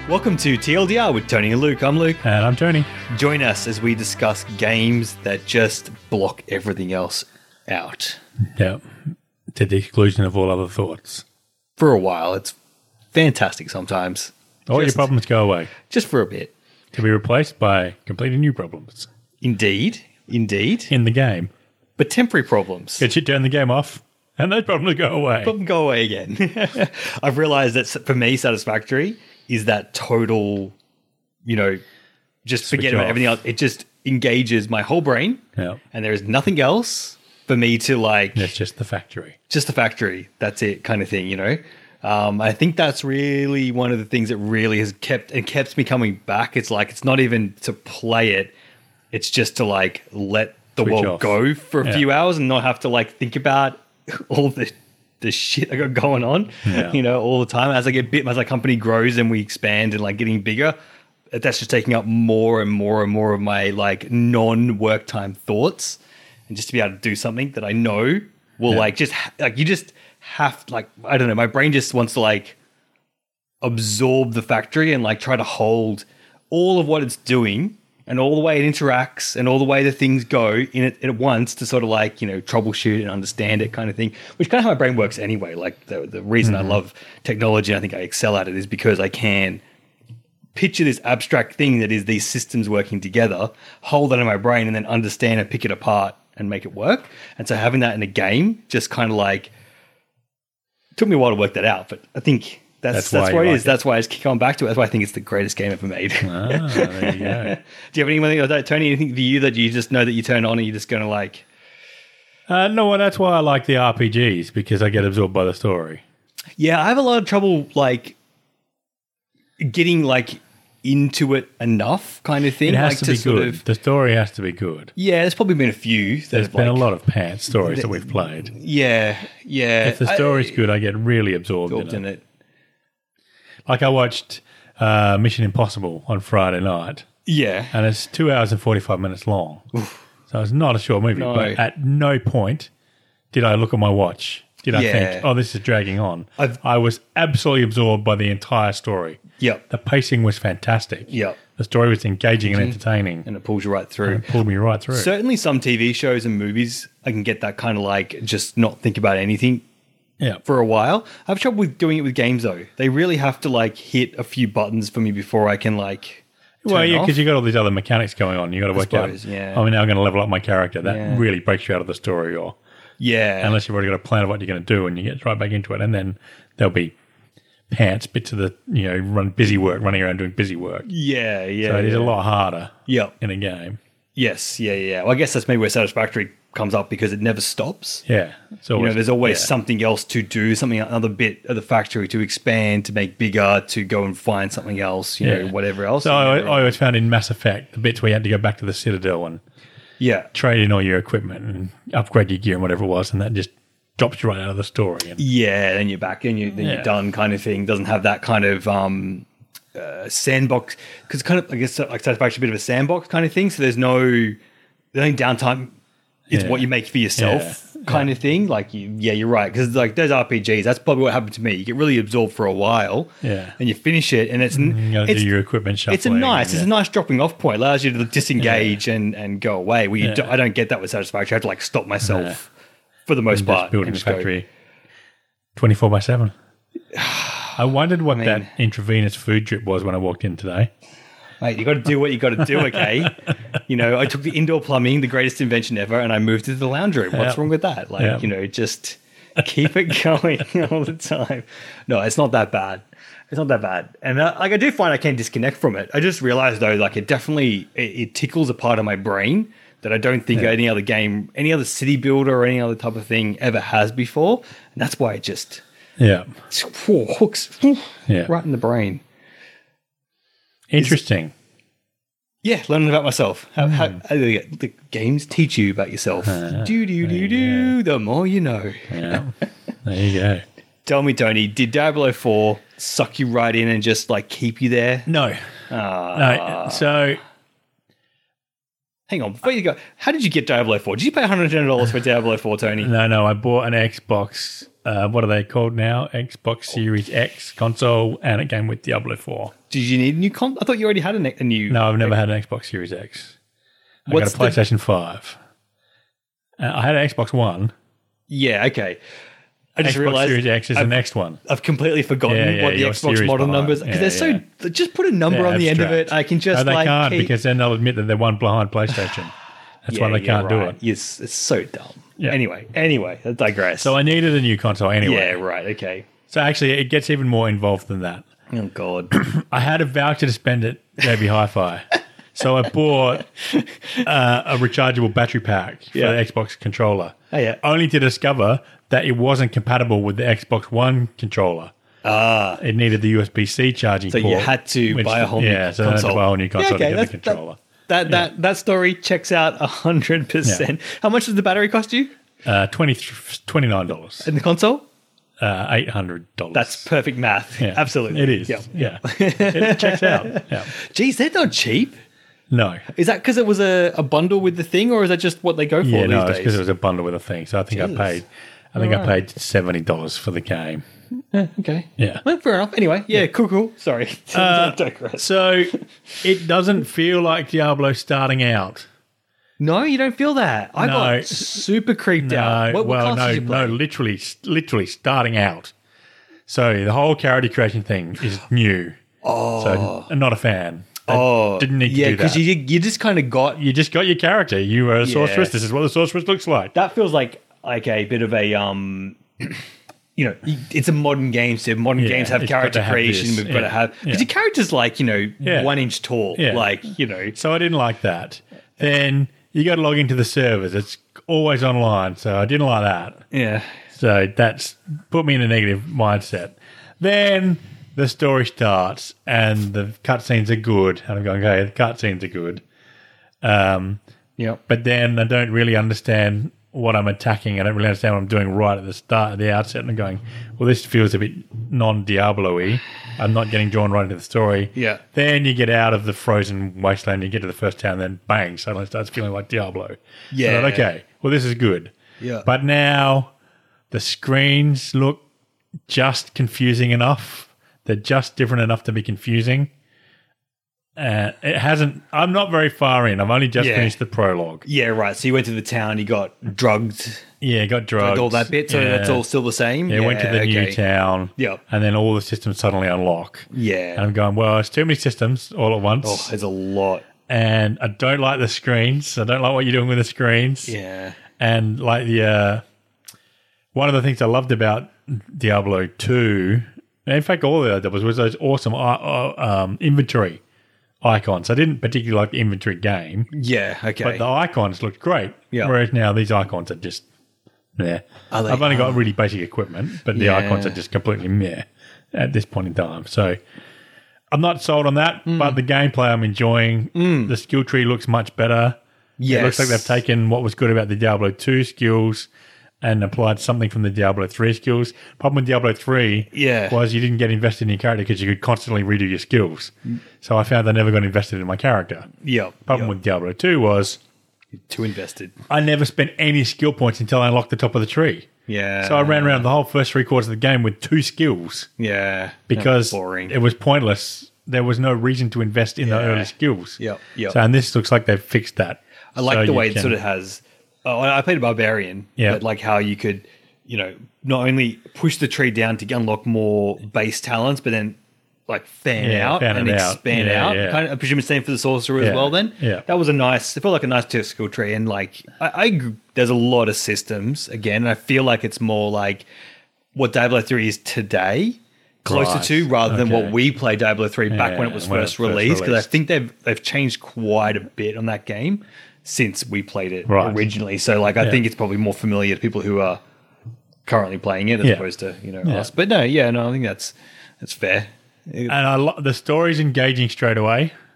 Welcome to TLDR with Tony and Luke. I'm Luke. And I'm Tony. Join us as we discuss games that just block everything else out. Yeah. To the exclusion of all other thoughts. For a while. It's fantastic sometimes. All your problems go away. Just for a bit. To be replaced by completely new problems. Indeed. In the game. But temporary problems. Because you turn the game off and those problems go away. Problem go away again. I've realized that for me, Satisfactory is that total, just forget about everything else. It just engages my whole brain. Yeah. And there is nothing else for me to like. It's just the factory. Just the factory. That's it kind of thing, I think that's really one of the things that really has kept me coming back. It's like, it's not even to play it. It's just to like let the Switch world off. go for a few hours and not have to like think about all the shit I got going on, all the time. As my company grows and we expand and like getting bigger, that's just taking up more and more and more of my like non-work time thoughts. And just to be able to do something that I know will you just have I don't know, my brain just wants to like absorb the factory and like try to hold all of what it's doing and all the way it interacts and all the way the things go in it at once to sort of like, troubleshoot and understand it kind of thing, which kind of how my brain works anyway. Like the reason I love technology, I think I excel at it, is because I can picture this abstract thing that is these systems working together, hold that in my brain and then understand and pick it apart and make it work. And so having that in a game just kind of like took me a while to work that out, but I think that's what it is. That's why I just going back to it. That's why I think it's the greatest game ever made. Ah, there you go. Do you have anything like that, Tony? Anything for you that you just know that you turn on and you're just going to like? No, well, that's why I like the RPGs, because I get absorbed by the story. Yeah, I have a lot of trouble like getting like into it enough kind of thing. It has to be good. The story has to be good. Yeah, there's probably been a few. There's been a lot of pants stories that we've played. Yeah. If the story's good, I get really absorbed in it. Like I watched Mission Impossible on Friday night. Yeah. And it's 2 hours and 45 minutes long. Oof. So it's not a short movie. No. But at no point did I look at my watch. Did I think, this is dragging on? I was absolutely absorbed by the entire story. Yep. The pacing was fantastic. Yep. The story was engaging and entertaining. And it pulls you right through. And it pulled me right through. Certainly some TV shows and movies, I can get that kind of like just not think about anything for a while. I have trouble with doing it with games though. They really have to like hit a few buttons for me before I can like because you got all these other mechanics going on. You got to work out, now I'm going to level up my character. That really breaks you out of the story, unless you've already got a plan of what you're going to do and you get right back into it. And then there'll be bits of the, running around doing busy work. Yeah. So it is a lot harder in a game. Yes, yeah. Well, I guess that's maybe where Satisfactory comes up, because it never stops. Yeah. There's always something else to do, another bit of the factory to expand, to make bigger, to go and find something else, whatever else. So I always found in Mass Effect, the bits where you had to go back to the Citadel and trade in all your equipment and upgrade your gear and whatever it was, and that just drops you right out of the story. Then you're back and you're done kind of thing. Doesn't have that kind of sandbox, because kind of, I guess, like Satisfactory, a bit of a sandbox kind of thing. So there's no downtime. It's what you make for yourself kind of thing. Like, you're right. Because like those RPGs, that's probably what happened to me. You get really absorbed for a while, and you finish it, and it's you got to do your equipment shuffling. It's a nice dropping off point. Allows you to disengage and go away. I don't get that with Satisfactory. I have to like stop myself for the most part. Building the factory 24/7. I wondered what that intravenous food drip was when I walked in today. Mate, you got to do what you got to do, okay? I took the indoor plumbing, the greatest invention ever, and I moved it to the lounge room. What's wrong with that? Like, just keep it going all the time. No, it's not that bad. It's not that bad. And I do find I can disconnect from it. I just realized though, like it definitely, it tickles a part of my brain that I don't think any other game, any other city builder or any other type of thing ever has before. And that's why it just hooks right in the brain. Interesting. Learning about myself. How the games teach you about yourself. The more you know. Yeah. There you go. Tell me, Tony, did Diablo 4 suck you right in and just like keep you there? No. No. So Hang on, before you go, how did you get Diablo 4? Did you pay $110 for Diablo 4, Tony? No, I bought an Xbox, what are they called now? Xbox Series X console, and it came with Diablo 4. Did you need a new console? I thought you already had a new... No, I've never had an Xbox Series X. I got a PlayStation 5. I had an Xbox One. Yeah, okay. I just Xbox realized Series X is the next one. I've completely forgotten what the Xbox model numbers because they're so. Just put a number on the end of it. I can just. No, they can't because then they'll admit that they're one behind PlayStation. That's why they can't do it. Yes, it's so dumb. Yeah. Anyway, I digress. So I needed a new console anyway. Yeah, right. Okay. So actually, it gets even more involved than that. Oh God! I had a voucher to spend at JB Hi-Fi. So I bought a rechargeable battery pack for the Xbox controller. Oh, yeah. Only to discover that it wasn't compatible with the Xbox One controller. It needed the USB-C charging port. So you had to buy a whole new console. Yeah, so I had to buy a whole new console to get the controller. That story checks out 100%. Yeah. How much does the battery cost you? $29. And the console? $800. That's perfect math. Yeah. Absolutely. It is. Yeah. It checks out. Yeah. Geez, they're not cheap. No. Is that because it was a bundle with the thing, or is that just what they go for these days? No, it's because it was a bundle with a thing. So I think I paid $70 for the game. Okay. Yeah. Well, fair enough. Anyway, cool. Sorry. So it doesn't feel like Diablo starting out. No, you don't feel that. I got super creeped out. What class did you play? No, literally starting out. So the whole character creation thing is new. So I'm not a fan. Didn't need to do that. Because you just kind of got... You just got your character. You were a sorceress. This is what the sorceress looks like. That feels like a bit of a... it's a modern game, so modern games have character creation. We've got to have... Because your character's 1 inch tall. Yeah. So I didn't like that. Then you got to log into the servers. It's always online, so I didn't like that. Yeah. So that's put me in a negative mindset. Then... the story starts and the cutscenes are good. And I'm going, okay, the cutscenes are good. But then I don't really understand what I'm attacking. I don't really understand what I'm doing right at the start, at the outset. And I'm going, well, this feels a bit non-Diablo-y. I'm not getting drawn right into the story. Yeah. Then you get out of the frozen wasteland, you get to the first town, then bang, suddenly it starts feeling like Diablo. Yeah. So okay, well, this is good. Yeah. But now the screens look just confusing enough. They're just different enough to be confusing. It hasn't... I'm not very far in. I've only just finished the prologue. Yeah, right. So you went to the town, you got drugged. Yeah, got drugged. All that bit, so that's all still the same? Yeah, went to the new town. Yep. And then all the systems suddenly unlock. Yeah. And I'm going, well, it's too many systems all at once. Oh, there's a lot. And I don't like the screens. I don't like what you're doing with the screens. Yeah. And like one of the things I loved about Diablo 2... in fact, all that I did was those awesome inventory icons. I didn't particularly like the inventory game. Yeah, okay. But the icons looked great. Yeah. Whereas now these icons are just meh. I've only got really basic equipment, but the icons are just completely meh at this point in time. So I'm not sold on that, but the gameplay I'm enjoying. The skill tree looks much better. Yes. It looks like they've taken what was good about the Diablo 2 skills and applied something from the Diablo 3 skills. Problem with Diablo 3 was you didn't get invested in your character because you could constantly redo your skills. So I found I never got invested in my character. Problem with Diablo 2 was... you're too invested. I never spent any skill points until I unlocked the top of the tree. Yeah. So I ran around the whole first 3/4 of the game with 2 skills. Yeah. Because it was pointless. There was no reason to invest in the early skills. Yep. So, and this looks like they've fixed that. I like the way it sort of has... I played a barbarian, but like how you could, not only push the tree down to unlock more base talents, but then like fan out and expand out. Kind of, I presume it's the same for the sorcerer as well. Then, that was it felt like a nice skill tree, and like I there's a lot of systems again, and I feel like it's more like what Diablo 3 is today. Closer to rather than what we played Diablo 3 back when it was first released, because I think they've changed quite a bit on that game since we played it originally. So like I think it's probably more familiar to people who are currently playing it as opposed to us. But no, I think that's fair. And the story's engaging straight away.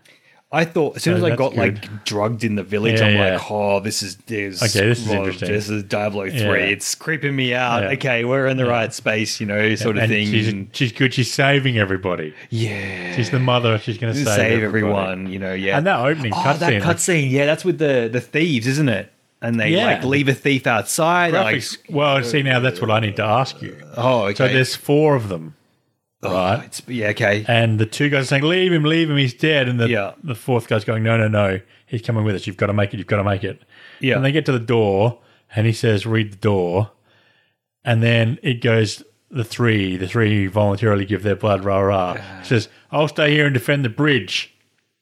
I thought as soon as I got like drugged in the village, I'm like, oh, this is interesting. This is Diablo 3. It's creeping me out. Okay, we're in the right space, sort of thing. She's good. She's saving everybody. Yeah, she's the mother. She's going to save everyone. Yeah, and that opening cutscene. That cutscene, that's with the thieves, isn't it? And they like leave a thief outside. See, now that's what I need to ask you. Oh, okay. So there's 4 of them. Right. Okay. And the 2 guys are saying, leave him, he's dead. And the 4th guy's going, no, he's coming with us. You've got to make it. Yeah. And they get to the door and he says, read the door. And then it goes, the three voluntarily give their blood, rah. He says, I'll stay here and defend the bridge.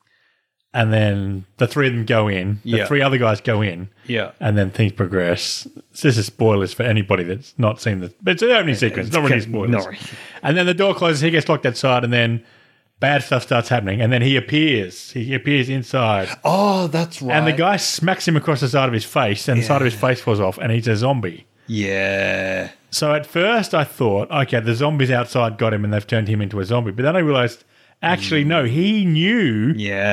And then the 3 of them go in. The 3 other guys go in. Yeah. And then things progress. So this is spoilers for anybody that's not seen this. But it's the opening sequence. It's not really spoilers. No. And then the door closes. He gets locked outside. And then bad stuff starts happening. And then he appears. He appears inside. Oh, that's right. And the guy smacks him across the side of his face. And the side of his face falls off. And he's a zombie. Yeah. So at first I thought, okay, the zombies outside got him and they've turned him into a zombie. But then I realised... Actually, no, he knew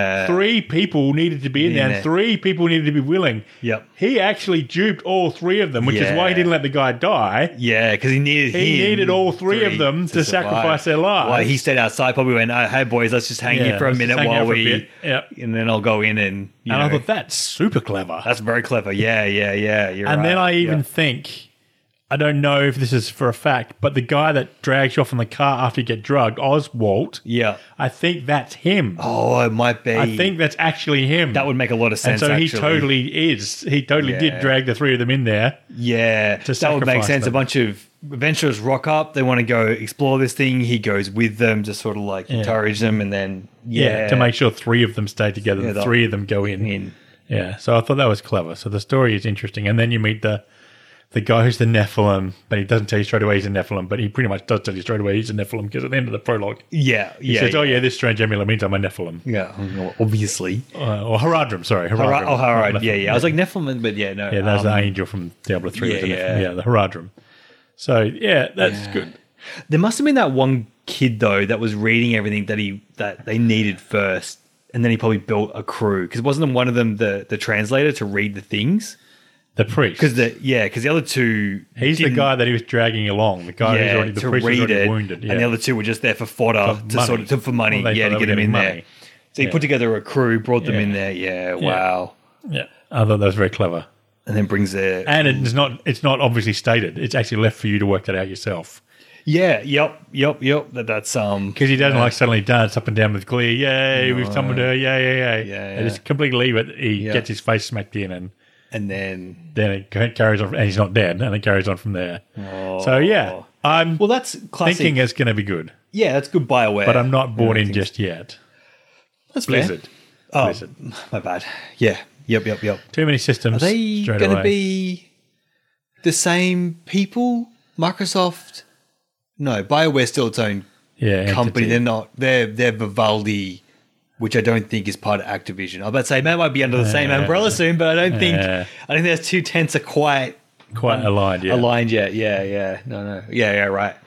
3 people needed to be in there and 3 people needed to be willing. Yep. He actually duped all 3 of them, which is why he didn't let the guy die. Yeah, because he needed all 3 of them to sacrifice their lives. Well, he stayed outside, probably went, hey, boys, let's just hang here for a minute while we... And then I'll go in and... I thought, that's super clever. That's very clever. Yeah. You're and right. then I even think... I don't know if this is for a fact, but the guy that drags you off in the car after you get drugged, Oswald, I think that's him. Oh, it might be. I think that's actually him. That would make a lot of sense, and so he totally is. He totally did drag the 3 of them in there. Yeah, that would make sense. Them. A bunch of adventurers rock up. They want to go explore this thing. He goes with them to sort of like encourage them and then, to make sure 3 of them stay together. The 3 of them go in. Yeah, so I thought that was clever. So the story is interesting. And then you meet the guy who's the Nephilim, but he doesn't tell you straight away he's a Nephilim, but he pretty much does tell you straight away he's a Nephilim because at the end of the prologue, he says, this strange amulet means I'm a Nephilim. Yeah, obviously. Or Haradrim, sorry. Harad. Yeah. I was like Nephilim, but no. Yeah, that's the angel from Diablo 3. The Haradrim. So, that's good. There must have been that one kid, though, that was reading everything that they needed first, and then he probably built a crew, because wasn't one of them the translator to read the things? The priest. Because the other 2... He's the guy that he was dragging along. The guy who's already... The priest was already wounded. Yeah. And the other 2 were just there for fodder, for money. To get them in there. So he put together a crew, brought them in there. Yeah, wow. Yeah. I thought that was very clever. And then brings their... And it's not obviously stated. It's actually left for you to work that out yourself. Yeah, yep. That's... Because he doesn't suddenly dance up and down with glee. Yay, we've summoned her. Yay. Yeah. And just completely leave it. He gets his face smacked in and then it carries on, and he's not dead, and it carries on from there. Oh. So that's classic. Thinking it's going to be good. Yeah, that's good BioWare. But I'm not bought in just yet. That's Blizzard. Fair. Oh, Blizzard. My bad. Yeah. Yep. Too many systems. Are they going to be the same people? Microsoft? No, BioWare's still its own company. Entity. They're Vivaldi, which I don't think is part of Activision. I was about to say, they might be under the same umbrella soon, but I don't think... I think those 2 tents are quite aligned, aligned yet. Yeah. No. Yeah, right.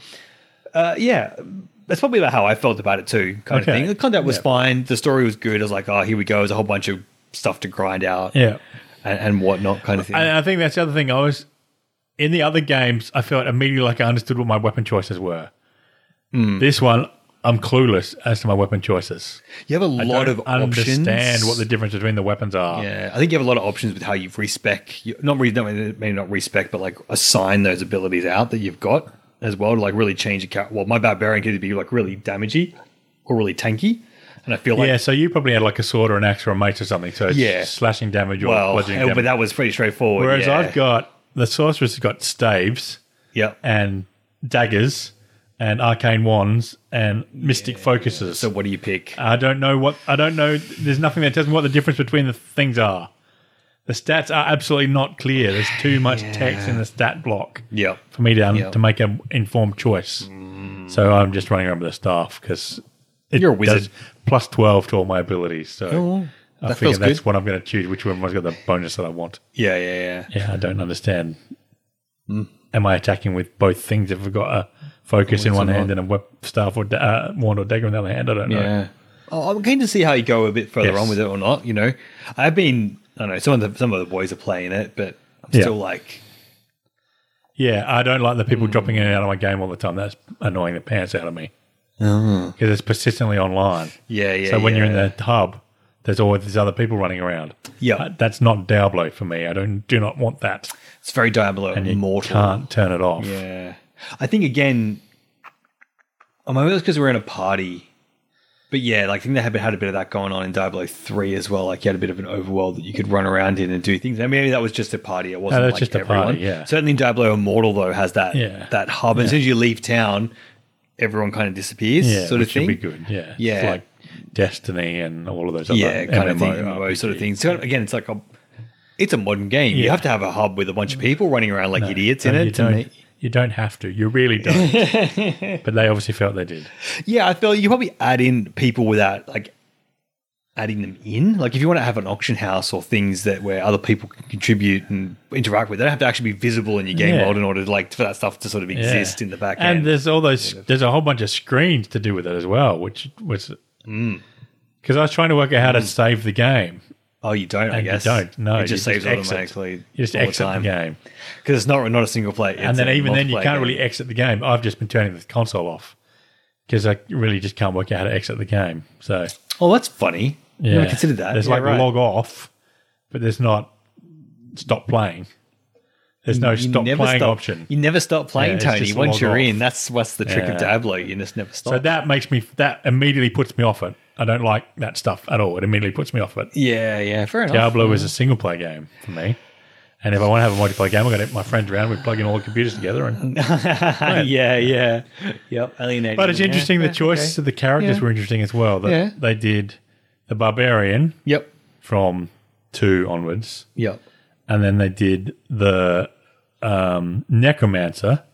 That's probably about how I felt about it too, kind of thing. The content was fine. The story was good. I was like, here we go. There's a whole bunch of stuff to grind out and whatnot kind of thing. And I think that's the other thing. In the other games, I felt immediately like I understood what my weapon choices were. This one... I'm clueless as to my weapon choices. You have a lot of options. I understand what the difference between the weapons are. Yeah, I think you have a lot of options with how you maybe not respec, but like assign those abilities out that you've got as well to like really change the character. Well, my barbarian could be like really damagey or really tanky, and I feel like so you probably had like a sword or an axe or a mace or something. So it's slashing damage or bludgeoning damage. But that was pretty straightforward. Whereas I've got the sorceress has got staves, and daggers. And arcane wands and mystic focuses. So what do you pick? I don't know. There's nothing that tells me what the difference between the things are. The stats are absolutely not clear. There's too much text in the stat block for me to make an informed choice. So I'm just running around with the staff because you're a wizard. Does plus 12 to all my abilities. So I figure that's what I'm going to choose. Which one's got the bonus that I want? Yeah. I don't understand. Am I attacking with both things if I've got a focus in one hand and a staff or wand or dagger in the other hand? I don't know. I'm keen to see how you go a bit further on with it or not. You know, I don't know, some of the boys are playing it, but I'm still like. Yeah, I don't like the people dropping in and out of my game all the time. That's annoying the pants out of me. Because it's persistently online. Yeah. So when you're in the hub, there's always these other people running around. Yeah. That's not Diablo for me. I do not want that. It's very Diablo and you Immortal. Can't turn it off. Yeah. I think, again, maybe that's because we're in a party. But yeah, like, I think they had a bit of that going on in Diablo 3 as well. Like, you had a bit of an overworld that you could run around in and do things. And maybe that was just a party. It wasn't like just everyone. A party, yeah. Certainly Diablo Immortal, though, has that hub. And as soon as you leave town, everyone kind of disappears, sort of thing. Which would be good, yeah. Yeah. It's like Destiny and all of those other kind of thing, MMO sort of things. So again, it's like it's a modern game. You have to have a hub with a bunch of people running around like idiots in it. You don't have to. You really don't. But they obviously felt they did. Yeah, I feel you probably add in people without like adding them in. Like if you want to have an auction house or things where other people can contribute and interact with, they don't have to actually be visible in your game world in order to for that stuff to sort of exist in the back end. And there's there's a whole bunch of screens to do with it as well, which was because I was trying to work out how to save the game. Oh, you don't, I guess. You don't, no. It just saves automatically. You just exit the game. Because it's not a single player. And then even then, you can't really exit the game. I've just been turning the console off because I really just can't work out how to exit the game. So, that's funny. Yeah. Never considered that. There's log off, but there's not stop playing. There's no stop playing option. You never stop playing, Tony. Once you're in, that's what's the trick of Diablo. You just never stop. So that immediately puts me off it. I don't like that stuff at all. It immediately puts me off it. Yeah, fair enough. Diablo is a single player game for me. And if I want to have a multiplayer game, I've got to get my friends around. We plug in all the computers together. And yeah. Yep, alienating. But it's interesting. The choices of the characters were interesting as well. That they did the Barbarian from 2 onwards. Yep. And then they did the Necromancer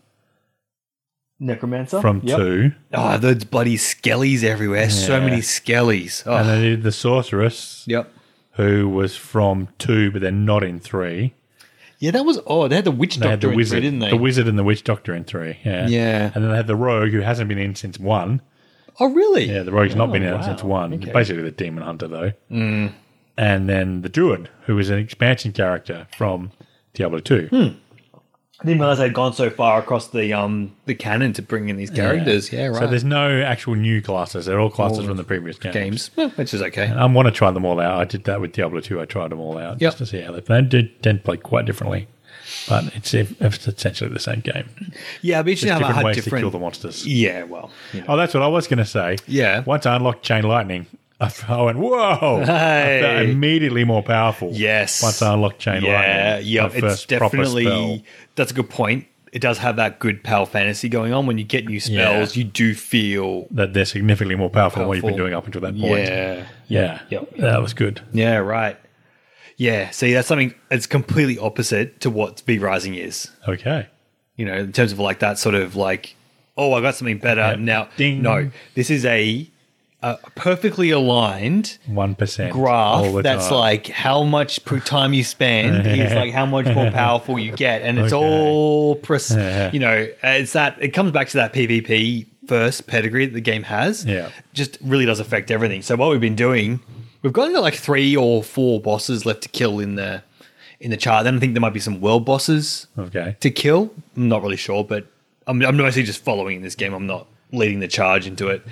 from 2. Oh, those bloody skellies everywhere. Yeah. So many skellies. Oh. And they did the Sorceress. Yep. Who was from 2, but they're not in 3. Yeah, that was odd. They had the Witch Doctor in 3, didn't they? The Wizard and the Witch Doctor in 3, Yeah. And then they had the Rogue, who hasn't been in since 1. Oh, really? Yeah, the Rogue's not been in since 1. Okay. Basically the Demon Hunter, though. And then the Druid, who was an expansion character from Diablo 2. I didn't realize they'd gone so far across the canon to bring in these characters. Yeah, right. So there's no actual new classes. They're all classes from the previous games. Which is okay. And I want to try them all out. I did that with Diablo 2. I tried them all out just to see how they play. They tend to play quite differently. But it's essentially the same game. Yeah, but there's different ways to kill the monsters. Yeah, well. You know. Oh, that's what I was going to say. Yeah. Once I unlocked Chain Lightning, I went, whoa! Hey. I felt immediately more powerful. Yes. Once I unlocked Chain Lightning. Yeah, it's definitely, that's a good point. It does have that good power fantasy going on. When you get new spells, you do feel that they're significantly more powerful than what you've been doing up until that point. Yeah. Yep. That was good. Yeah, right. Yeah, see, that's something that's completely opposite to what V Rising is. Okay. You know, in terms of like that sort of like, oh, I got something better now. Ding. No, this is a perfectly aligned 1% graph that's like how much per time you spend is like how much more powerful you get, and it's all you know, it's that it comes back to that PvP first pedigree that the game has. Just really does affect everything. So what we've been doing, we've got like 3 or 4 bosses left to kill in the chart. Then I think there might be some world bosses to kill. I'm not really sure, but I'm mostly just following this game. I'm not leading the charge into it.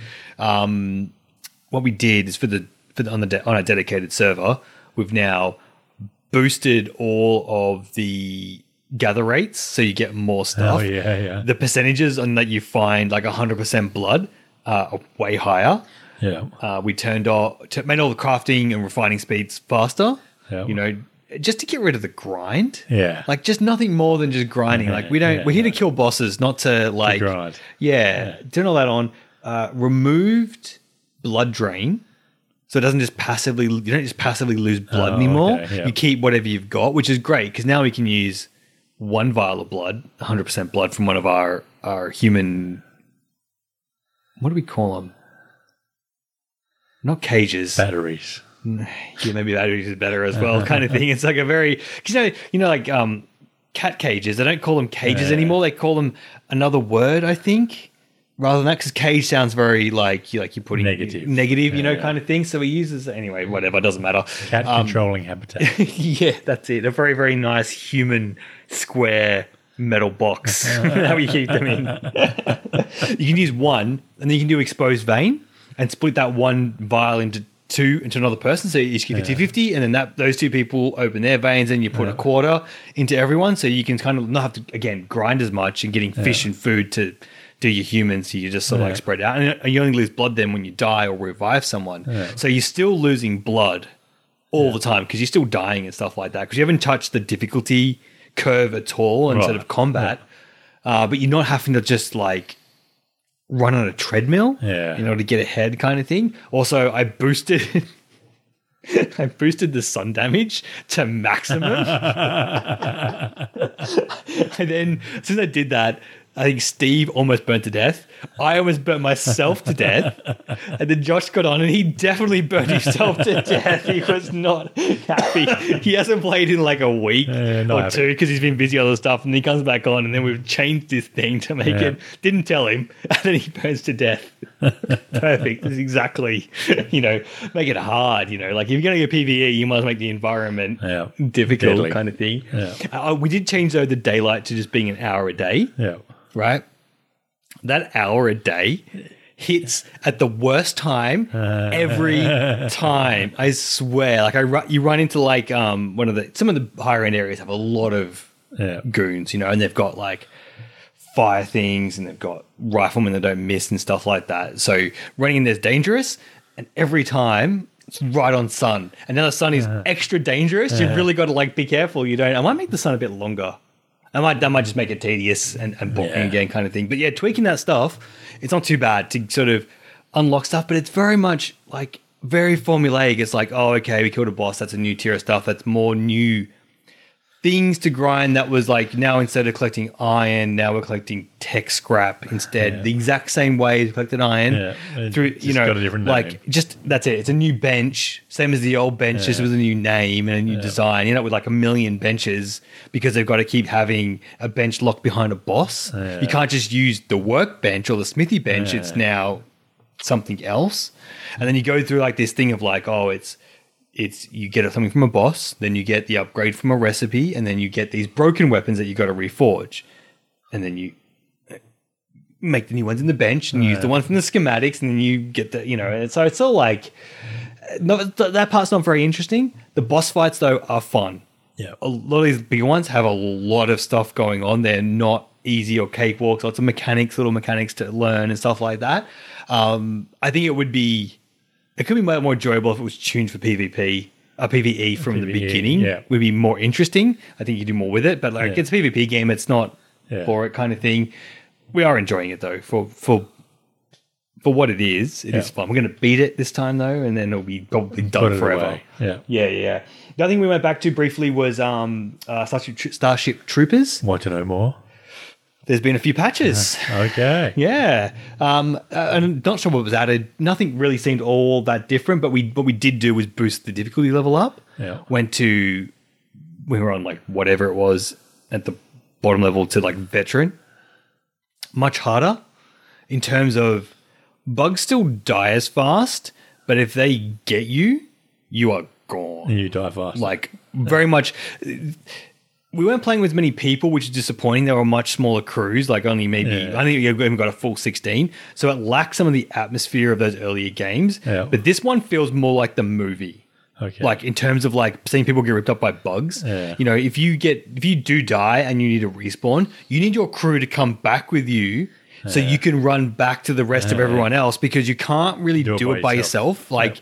What we did is on a dedicated server, we've now boosted all of the gather rates, so you get more stuff. Oh yeah. The percentages on that you find like 100% blood are way higher. Yeah. We made all the crafting and refining speeds faster. Yeah. You know, just to get rid of the grind. Yeah. Like just nothing more than just grinding. Like we're here to kill bosses, not to like to grind. Turn all that on. Removed blood drain, so it doesn't just passively. You don't just passively lose blood anymore. You keep whatever you've got, which is great because now we can use 1 vial of blood, 100% blood from one of our human. What do we call them? Not cages. Batteries. Yeah, maybe batteries is better as well, kind of thing. It's like a very, because you know, like cat cages. They don't call them cages anymore. They call them another word, I think. rather than that, because cage sounds very like you're putting negative, kind of thing. So he uses anyway. Whatever, doesn't matter. Cat controlling habitat. Yeah, that's it. A very very nice human square metal box. How we keep them in. You can use one, and then you can do exposed vein and split that one vial into another person, so you each get 50-50, and then those two people open their veins, and you put a quarter into everyone, so you can kind of not have to again grind as much and getting fish and food to do your humans, so you just sort of like spread out, and you only lose blood then when you die or revive someone. So you're still losing blood all the time because you're still dying and stuff like that because you haven't touched the difficulty curve at all instead of combat, but you're not having to just like run on a treadmill in order to get ahead kind of thing. Also, I boosted the sun damage to maximum. And then since I did that, I think Steve almost burnt to death. I almost burnt myself to death. And then Josh got on and he definitely burnt himself to death. He was not happy. He hasn't played in like a week or two because he's been busy on other stuff. And he comes back on and then we've changed this thing to make it. Didn't tell him. And then he burns to death. Perfect. This is exactly, make it hard. Like if you're going to go PvE, you must make the environment difficult kind of thing. We did change though the daylight to just being an hour a day. Yeah. Right? That hour a day hits at the worst time every time. I swear. Like you run into like some of the higher end areas have a lot of goons, and they've got like fire things and they've got riflemen that don't miss and stuff like that. So running in there's dangerous, and every time it's right on sun. And now the sun is extra dangerous. You've really got to like be careful. I might make the sun a bit longer. That might just make it tedious and boring again kind of thing. But yeah, tweaking that stuff, it's not too bad to sort of unlock stuff, but it's very much like very formulaic. It's like, oh, okay, we killed a boss. That's a new tier of stuff. That's more new things to grind. That was like now instead of collecting iron, now we're collecting tech scrap instead. The exact same way we collected iron through, got a different name. Just that's it. It's a new bench, same as the old bench, just with a new name and a new design. With like a million benches because they've got to keep having a bench locked behind a boss. You can't just use the workbench or the smithy bench. It's now something else. And then you go through like this thing of like, oh, it's you get something from a boss, then you get the upgrade from a recipe, and then you get these broken weapons that you got to reforge, and then you make the new ones in the bench and use the one from the schematics, and then you get the And so it's all like, that part's not very interesting. The boss fights though are fun. Yeah, a lot of these bigger ones have a lot of stuff going on. They're not easy or cakewalks. Lots of little mechanics to learn and stuff like that. I think it could be more enjoyable if it was tuned for PvP. PvE from the beginning would be more interesting. I think you do more with it, but like it's a PvP game. It's not for it kind of thing. We are enjoying it though for what it is. It is fun. We're going to beat it this time though, and then it'll be probably done forever. Yeah. The other thing we went back to briefly was Starship Troopers. Want to know more? There's been a few patches. Okay. Yeah. I'm not sure what was added. Nothing really seemed all that different, but what we did do was boost the difficulty level up. Yeah. We were on like whatever it was at the bottom level to like veteran. Much harder in terms of bugs still die as fast, but if they get you, you are gone. You die fast. Like very much. We weren't playing with as many people, which is disappointing. There were much smaller crews, like only maybe, I think you even got a full 16. So it lacks some of the atmosphere of those earlier games. Yeah. But this one feels more like the movie. Okay. Like in terms of like seeing people get ripped up by bugs. Yeah. If you do die and you need to respawn, you need your crew to come back with you so you can run back to the rest of everyone else because you can't really do it by yourself. Like,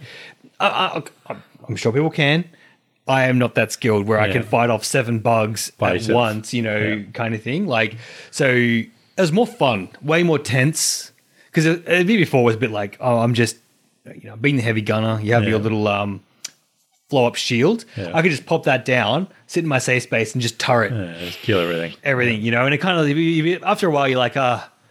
I'm sure people can. I am not that skilled where I can fight off 7 bugs at once, kind of thing. Like, so it was more fun, way more tense. Because the before was a bit like, oh, I'm just, being the heavy gunner. You have your little blow up shield. Yeah. I could just pop that down, sit in my safe space, and just turret. Just kill everything. Everything, And it kind of, after a while, you're like,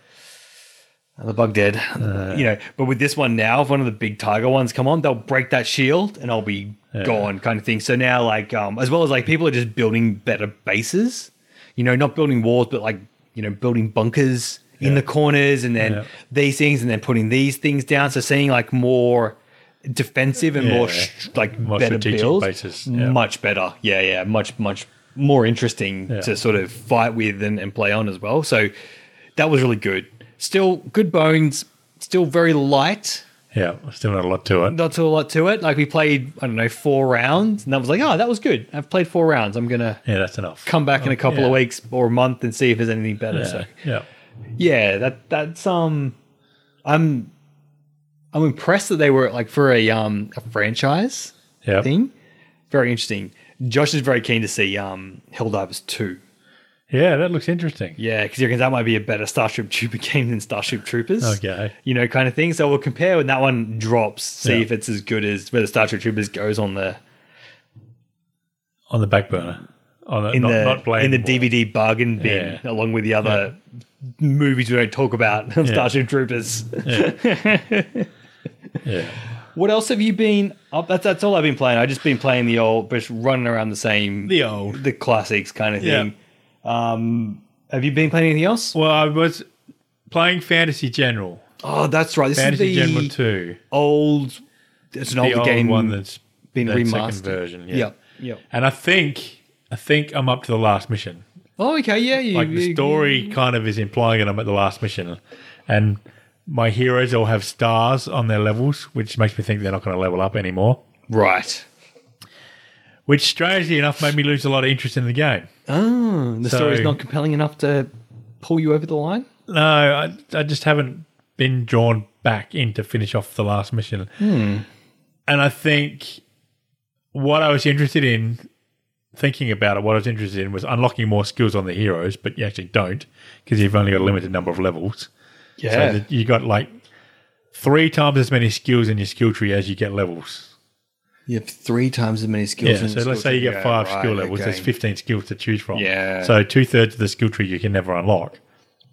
the bug dead, But with this one now, if one of the big tiger ones come on, they'll break that shield and I'll be gone, kind of thing. So now, like, as well as like people are just building better bases, not building walls, but like building bunkers in the corners, and then these things, and then putting these things down. So seeing like more defensive and more better builds, basis. Much better. Yeah, much more interesting to sort of fight with and play on as well. So that was really good. Still good bones. Still very light. Yeah, still not a lot to it. Not a lot to it. Like we played, 4 rounds, and that was like, oh, that was good. I've played 4 rounds. I'm gonna that's enough. Come back in a couple of weeks or a month and see if there's anything better. That's I'm impressed that they were like for a franchise thing. Very interesting. Josh is very keen to see Helldivers 2. Yeah, that looks interesting. Yeah, because you reckon that might be a better Starship Trooper game than Starship Troopers. Okay. Kind of thing. So we'll compare when that one drops, see if it's as good as where the Starship Troopers goes on the back burner. In the DVD bargain bin, along with the other movies we don't talk about on Starship Troopers. What else have you been up? That's all I've been playing. I've just been playing just running around the classics kind of thing. Have you been playing anything else? Well, I was playing Fantasy General. Oh, that's right. This Fantasy is the General 2. It's an old game one that's been remastered. Second version. Yep. And I think I'm up to the last mission. Oh, okay. Yeah. The story kind of is implying that I'm at the last mission, and my heroes all have stars on their levels, which makes me think they're not going to level up anymore. Right. Which, strangely enough, made me lose a lot of interest in the game. Oh, the story's not compelling enough to pull you over the line? No, I just haven't been drawn back in to finish off the last mission. And I think what I was interested in, thinking about it, what I was interested in was unlocking more skills on the heroes, but you actually don't because you've only got a limited number of levels. Yeah. So you got like 3 times as many skills in your skill tree as you get levels. You have 3 times as many skills. Yeah, so let's say you get 5 skill levels. There's 15 skills to choose from. Yeah. So 2/3 of the skill tree you can never unlock.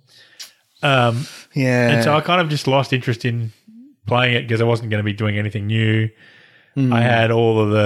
And so I kind of just lost interest in playing it because I wasn't going to be doing anything new. I had all of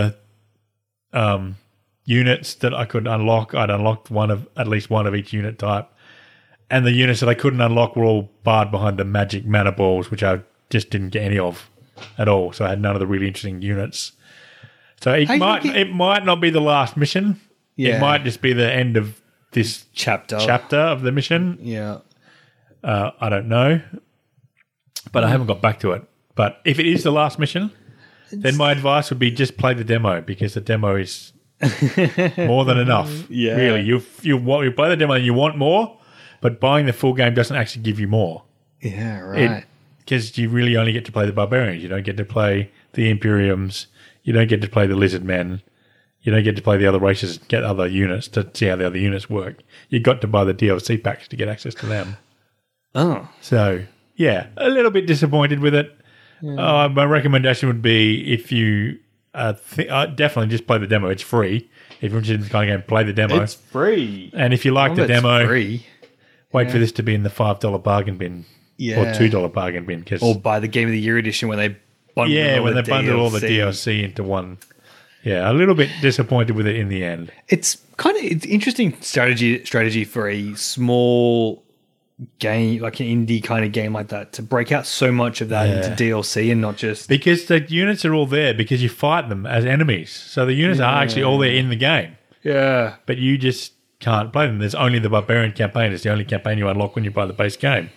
the units that I could unlock. I'd unlocked at least one of each unit type. And the units that I couldn't unlock were all barred behind the magic mana balls, which I just didn't get any of at all. So I had none of the really interesting units. So it might not be the last mission. Yeah. It might just be the end of this chapter of the mission. Yeah. I don't know. But I haven't got back to it. But if it is the last mission, then my advice would be just play the demo because the demo is more than enough. Yeah. Really. You play the demo and you want more, but buying the full game doesn't actually give you more. Yeah, right. Because you really only get to play the barbarians. You don't get to play the Imperiums. You don't get to play the lizard men. You don't get to play the other races, get other units to see how the other units work. You got to buy the DLC packs to get access to them. Oh. So, yeah, a little bit disappointed with it. Yeah. My recommendation would be if you definitely just play the demo. It's free. If you're interested in this kind of game, play the demo. It's free. And if you like the demo, free. Wait for this to be in the $5 bargain bin or $2 bargain bin. Or buy the Game of the Year edition when they bundle all the DLC into one. Yeah, a little bit disappointed with it in the end. It's interesting strategy for a small game, like an indie kind of game like that, to break out so much of that into DLC and not just... Because the units are all there because you fight them as enemies. So the units are actually all there in the game. Yeah. But you just can't play them. There's only the Barbarian campaign. It's the only campaign you unlock when you buy the base game.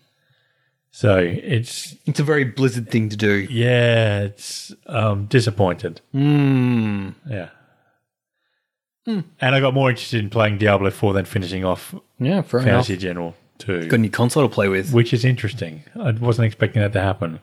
So it's a very Blizzard thing to do. Yeah, it's disappointed. Yeah. And I got more interested in playing Diablo 4 than finishing off Fantasy General 2. Got a new console to play with. Which is interesting. I wasn't expecting that to happen.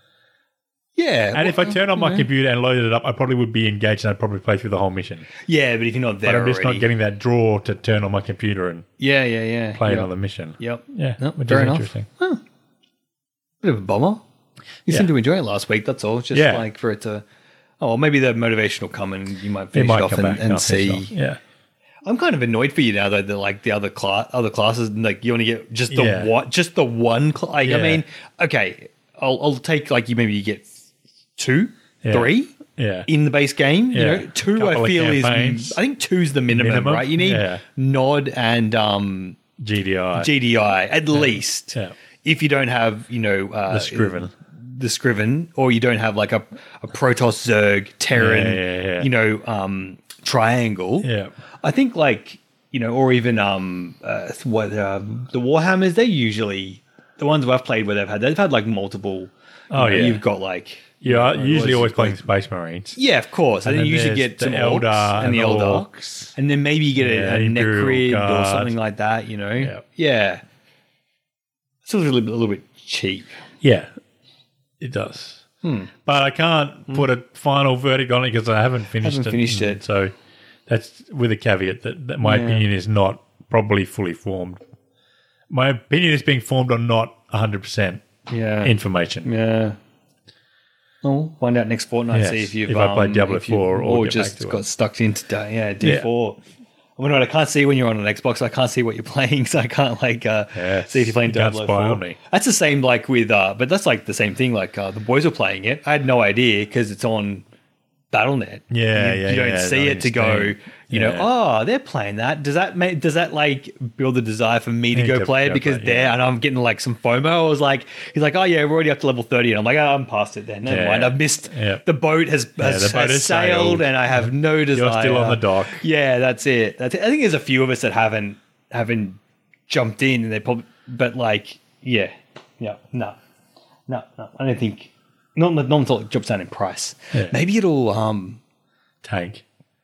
Yeah. And if I turn on my computer and loaded it up, I probably would be engaged and I'd probably play through the whole mission. Yeah, but if you're not there I'm just not getting that draw to turn on my computer and play another mission. Yep. Yeah, which is interesting. Huh. Bit of a bummer. You seemed to enjoy it last week, that's all. Just like for it to... Oh, well, maybe the motivation will come and you might finish it off and see... Yeah. I'm kind of annoyed for you now, though, that like the other classes, like you only get just the one class. Like, I mean, okay, I'll take like you get 2, 3 in the base game. You know, 2 I feel is... I think 2's the minimum, right? You need Nod and GDI at least. Yeah. If you don't have, the Scriven, or you don't have like a Protoss, Zerg, Terran, triangle. Yeah. I think like, or even the Warhammers, they're usually the ones I've played where they've had like multiple. You've got like. Yeah, usually always playing Space Marines. Yeah, of course. And then you usually get some Eldar and the Eldar. And then maybe you get a Necrid or something like that, Yeah. It's a little bit cheap. Yeah, it does. But I can't put a final verdict on it because I haven't finished it. So that's with a caveat that my opinion is not probably fully formed. My opinion is being formed on not 100% information. Yeah. We'll find out next fortnight, see if you've... If I played Diablo 4 or just got stuck into D4. I can't see when you're on an Xbox. I can't see what you're playing, so I can't see if you're playing Diablo 4. That's the same like with... but that's like the same thing. Like the boys were playing it. I had no idea because it's on Battle.net. You don't see it to go... they're playing that. Does that like build a desire for me to go play it because and I'm getting like some FOMO? I was like, he's like, oh yeah, we're already up to level 30, and I'm like, I'm past it then. Never mind. I've missed the boat has sailed, and I have no desire. You're still on the dock. Yeah, that's it. I think there's a few of us that haven't jumped in, and they probably, but like, no. I don't think not until it drops down in price. Yeah. Maybe it'll tank.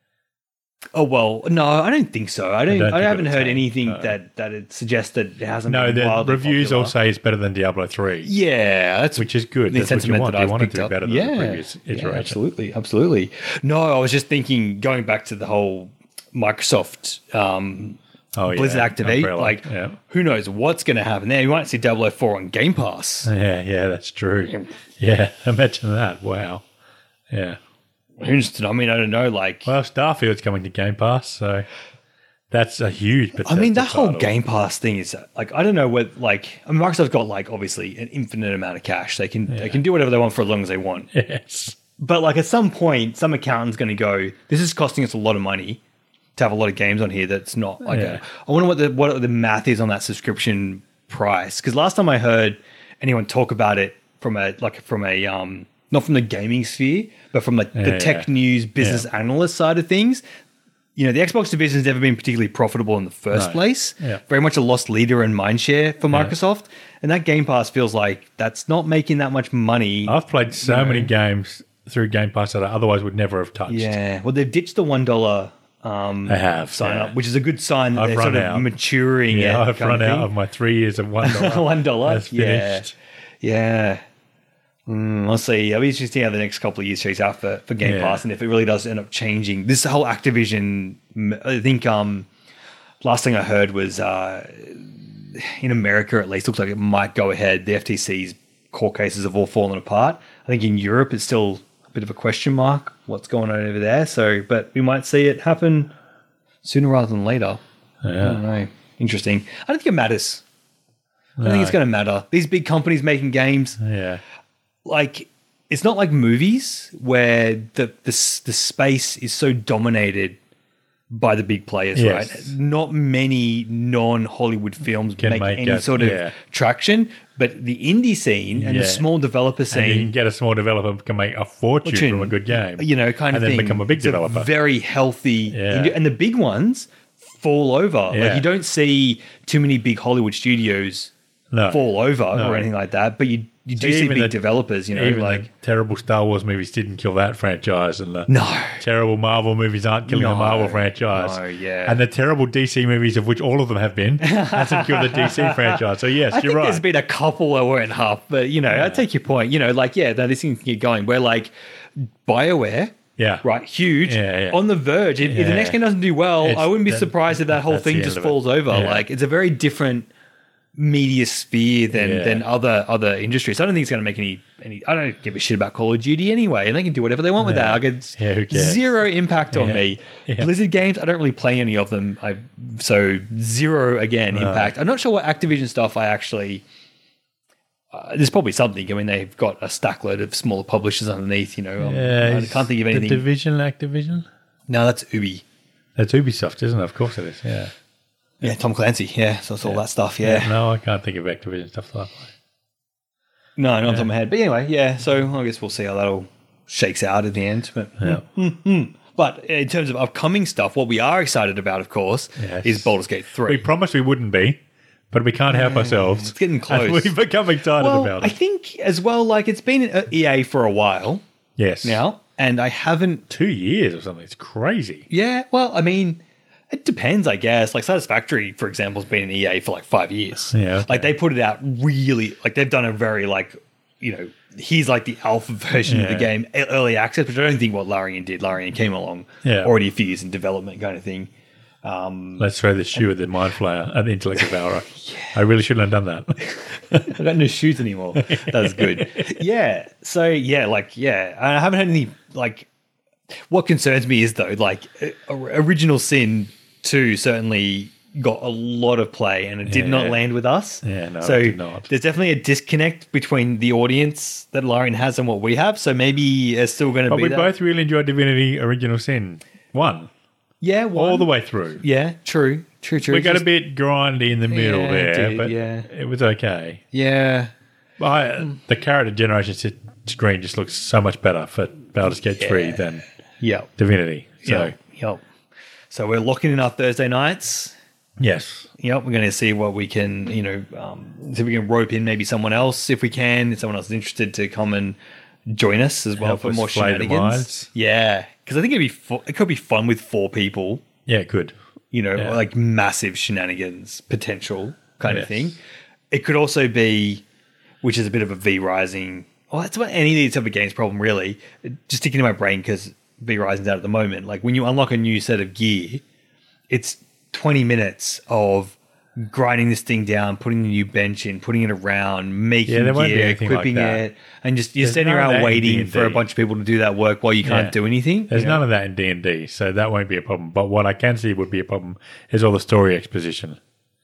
Oh well, no, I don't think so. I haven't heard anything that it suggests that it hasn't. No, been the reviews popular. all say it's better than Diablo 3. Yeah, which is good. That's what you want. You want it to be better than the previous iteration. Yeah, absolutely. No, I was just thinking, going back to the whole Microsoft Blizzard Activate. Umbrella. Who knows what's going to happen there? You might see Diablo 4 on Game Pass. Yeah, that's true. Yeah, imagine that. Wow. Yeah. Interesting. I mean, I don't know. Well, Starfield's coming to Game Pass, so that's a huge potential. I mean, that whole Game Pass thing is I don't know what Microsoft's got obviously an infinite amount of cash. They can do whatever they want for as long as they want. Yes. But at some point, some accountant's going to go, this is costing us a lot of money to have a lot of games on here. That's not I wonder what the math is on that subscription price. Because last time I heard anyone talk about it from a not from the gaming sphere, but from the tech news business analyst side of things. The Xbox division has never been particularly profitable in the first place. Yeah. Very much a lost leader in mindshare for Microsoft. And that Game Pass feels like that's not making that much money. I've played so many games through Game Pass that I otherwise would never have touched. Yeah. Well, they've ditched the $1 they have sign up, which is a good sign that they're sort of maturing. Yeah, I've run out of my 3 years of $1. $1? That's finished. Yeah. I'll see. I'll be interested to see how the next couple of years shakes out for Game Pass, and if it really does end up changing. This whole Activision, I think last thing I heard was in America at least, looks like it might go ahead. The FTC's court cases have all fallen apart. I think in Europe it's still a bit of a question mark what's going on over there. So, but we might see it happen sooner rather than later. Yeah. I don't know. Interesting. I don't think it matters. I don't think it's going to matter. These big companies making games. Yeah. It's not like movies where the space is so dominated by the big players, right? Not many non-Hollywood films make any sort of traction, but the indie scene and the small developer scene, and you can get a small developer can make a fortune from a good game, kind of and thing. Then become a big developer. Very healthy, and the big ones fall over. You don't see too many big Hollywood studios fall over or anything like that, but you do see big developers, even the terrible Star Wars movies didn't kill that franchise, and the terrible Marvel movies aren't killing the Marvel franchise. And the terrible DC movies, of which all of them have been, hasn't killed the DC franchise. So yes, you're right. There's been a couple that weren't half, but I take your point. This thing can get going. Where BioWare, right, huge, on the verge. If the next game doesn't do well, I wouldn't be surprised if that whole thing just falls over. It's a very different media sphere than other industries. I don't think it's going to make any. I don't give a shit about Call of Duty anyway, and they can do whatever they want with that. I get zero impact on me. Blizzard games, I don't really play any of them. So zero impact. I'm not sure what Activision stuff I actually. There's probably something. I mean, they've got a stackload of smaller publishers underneath. I can't think of anything. Activision? No, that's Ubi. That's Ubisoft, isn't it? Of course it is. Yeah. Yeah, Tom Clancy. Yeah, so it's all that stuff. Yeah. No, I can't think of Activision stuff like that. No, not on top of my head. But anyway, yeah. So I guess we'll see how that all shakes out at the end. But But in terms of upcoming stuff, what we are excited about, of course, is Baldur's Gate 3. We promised we wouldn't be, but we can't help ourselves. It's getting close. And we've become excited about it. I think as well, like it's been at EA for a while. Yes. Now, and I haven't... 2 years or something. It's crazy. Yeah, well, I mean... It depends, I guess. Like Satisfactory, for example, has been in EA for like 5 years. Yeah, okay. Like they put it out really, like they've done a very like, he's like the alpha version of the game, early access, which I don't think what Larian did. Larian came along already a few years in development kind of thing. Let's throw the shoe at the Mind Flayer, at the Intellect Devourer. I really shouldn't have done that. I got no shoes anymore. That's good. Yeah. So I haven't had any like. What concerns me is though, like Original Sin 2 certainly got a lot of play and it did not land with us. Yeah, no, so it did not. There's definitely a disconnect between the audience that Larian has and what we have. So maybe it's still going to be. But we both really enjoyed Divinity Original Sin 1. Yeah, all the way through. Yeah, true. We got a bit grindy in the middle but it was okay. Yeah. The character generation screen just looks so much better for Baldur's Gate 3 than Divinity. So we're locking in our Thursday nights. Yes. Yep, we're going to see what we can, see if we can rope in maybe someone else if we can, if someone else is interested to come and join us as well for more shenanigans. Yeah, because I think it could be fun with 4 people. Yeah, it could. Like massive shenanigans potential kind of thing. It could also be, which is a bit of a V-Rising. Well, that's what any of these type of games problem really. Just sticking to my brain because V-Rising's out at the moment. Like when you unlock a new set of gear, it's 20 minutes of grinding this thing down, putting a new bench in, putting it around, making gear, equipping it, and you're standing around waiting for a bunch of people to do that work while you can't do anything. There's none of that in D&D, so that won't be a problem. But what I can see would be a problem is all the story exposition.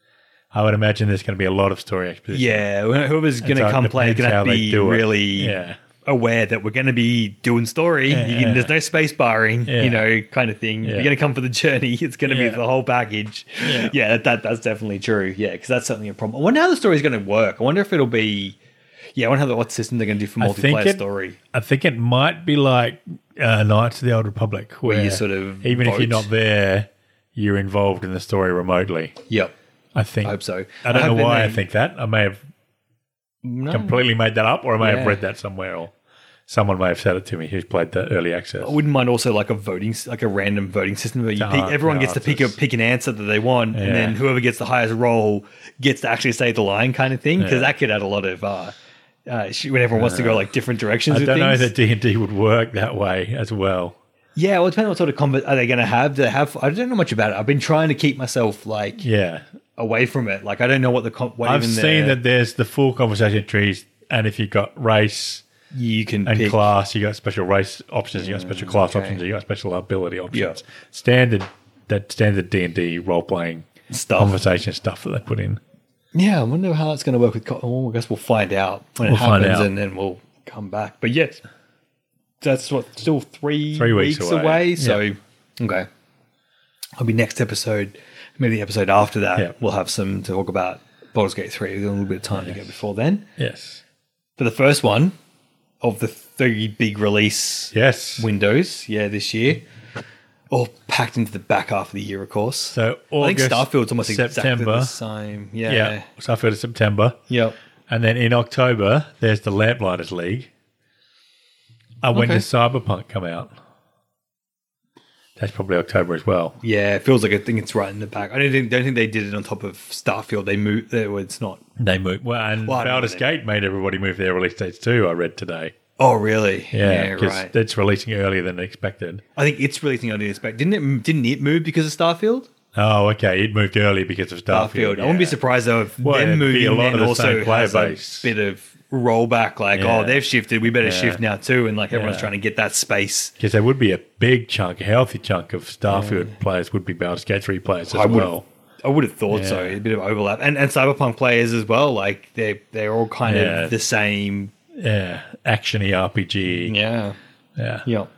I would imagine there's going to be a lot of story exposition. Yeah, whoever's going to come play is going to have to be really aware that we're going to be doing story. There's no space barring, kind of thing. If you're going to come for the journey, it's going to be the whole package. Yeah, that's definitely true. Yeah, because that's certainly a problem. I wonder how the story is going to work. I wonder if it'll be... Yeah, I wonder what system they're going to do for multiplayer story. I think it might be like Knights of the Old Republic, where you sort of even vote. If you're not there, you're involved in the story remotely. Yep. I hope so. I don't know why I think that. I may have completely made that up, or I may have read that somewhere, or someone may have said it to me who's played the early access. I wouldn't mind also like a random voting system where everyone gets to pick an answer that they want, and then whoever gets the highest roll gets to actually say the line kind of thing, because that could add a lot of when everyone wants to go like different directions. I don't know that D&D would work that way as well. Yeah, well, it depends on what sort of combat are they going to have. I don't know much about it. I've been trying to keep myself away from it. Like I don't know what the I've seen that there's the full conversation trees, and if you've got race, you can pick class. You got special race options. You got special class options. You got special ability options. Standard D&D role playing stuff, conversation stuff that they put in. Yeah, I wonder how that's going to work with. I guess we'll find out when it happens, and then we'll come back. But yes, that's still three weeks away. So okay, I'll be next episode. Maybe the episode after that, we'll have some to talk about Baldur's Gate 3. We've got a little bit of time to go before then. Yes. For the first one of the 3 big release windows, this year, all packed into the back half of the year, of course. So August, I think Starfield's almost September, exactly the same. Yeah. Starfield is September. Yep. And then in October, there's the Lamplighters League. When does Cyberpunk come out? That's probably October as well. Yeah, it feels like I think it's right in the back. I don't think they did it on top of Starfield. They moved. It's not. They moved. Baldur's Gate made everybody move their release dates too. I read today. Oh, really? Yeah, right. It's releasing earlier than expected. I think it's releasing earlier than expected. Didn't it move because of Starfield? Oh, okay. It moved early because of Starfield. Yeah. I wouldn't be surprised though if them moving a lot of the same player base. A bit of rollback, they've shifted, we better shift now too, and everyone's trying to get that space. Because there would be a big chunk, a healthy chunk of Starfield players would be Baldur's Gate 3 players as well. I would have thought so, a bit of overlap. And Cyberpunk players as well, they're all kind of the same. Yeah, action-y RPG. Yeah. Yep.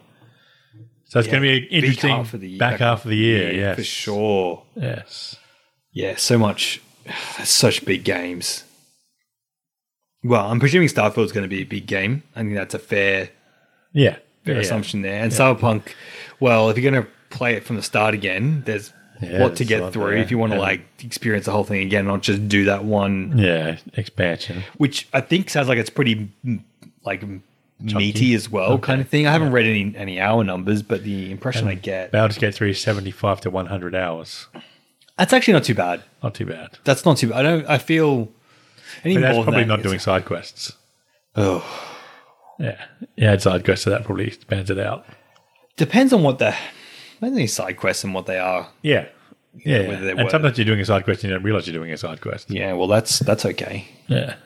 So it's going to be an interesting back half of the year, yes. For sure. Yes. Yeah, so much. Such big games. Well, I'm presuming Starfield's going to be a big game. I think that's a fair assumption there. And Cyberpunk, well, if you're going to play it from the start again, there's what to get through if you want to like experience the whole thing again, not just do that one expansion, which I think sounds like it's pretty like meaty as well, kind of thing. I haven't read any hour numbers, but the impression I get Baldur's Gate 3 is 75 to 100 hours. That's actually not too bad. Not too bad. That's not too bad. I feel any that's more probably than that, not doing side quests. Oh, yeah. Add side quests, so that probably expands it out. Depends on what the side quests and what they are. Yeah. And sometimes you're doing a side quest and you don't realize you're doing a side quest. Yeah, well, that's okay. Yeah.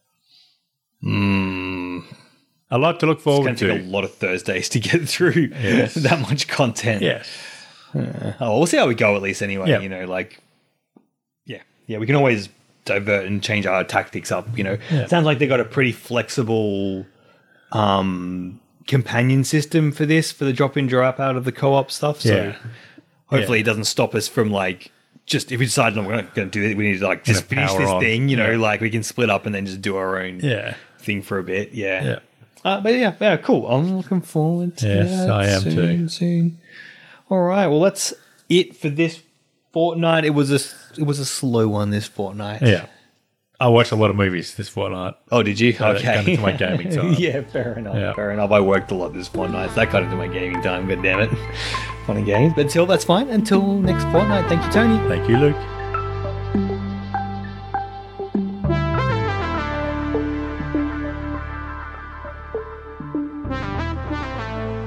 A lot to look forward to. It's going to take a lot of Thursdays to get through that much content. Yes. We'll see how we go at least anyway. Yep. You know, like, we can always divert and change our tactics up, you know. Yeah. It sounds like they got a pretty flexible companion system for this, for the drop-in, drop-out of the co-op stuff. So hopefully it doesn't stop us from like, just if we decide we're not going to do it, we need to like just finish this thing, you know, like we can split up and then just do our own thing for a bit. Yeah. But cool. I'm looking forward to that. Yes, I am soon. All right. Well, that's it for this fortnight. It was a slow one this fortnight. Yeah. I watched a lot of movies this fortnight. Oh, did you? Okay. Got into my gaming time. Yeah, fair enough. Yeah. Fair enough. I worked a lot this fortnight, so that got into my gaming time. God damn it. Fun and games. But until that's fine. Until next fortnight. Thank you, Tony. Thank you, Luke.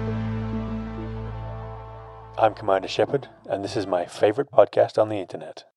I'm Commander Shepard, and this is my favorite podcast on the internet.